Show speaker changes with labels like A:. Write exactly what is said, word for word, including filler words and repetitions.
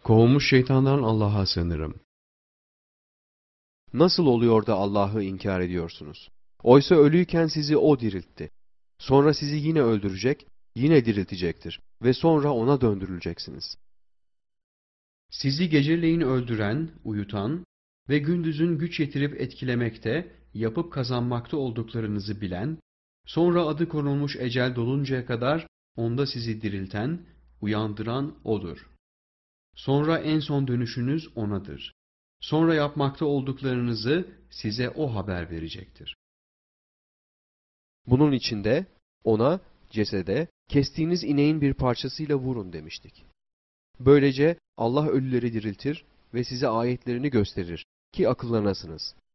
A: Kovulmuş şeytandan Allah'a sığınırım.
B: Nasıl oluyor da Allah'ı inkar ediyorsunuz? Oysa ölüyken sizi O diriltti. Sonra sizi yine öldürecek, yine diriltecektir ve sonra O'na döndürüleceksiniz.
A: Sizi geceleyin öldüren, uyutan ve gündüzün güç yetirip etkilemekte, yapıp kazanmakta olduklarınızı bilen, sonra adı konulmuş ecel doluncaya kadar onda sizi dirilten, uyandıran O'dur. Sonra en son dönüşünüz O'nadır. Sonra yapmakta olduklarınızı size O haber verecektir.
B: Bunun içinde O'na, cesede, kestiğiniz ineğin bir parçasıyla vurun demiştik. Böylece Allah ölüleri diriltir ve size ayetlerini gösterir ki akıllanasınız.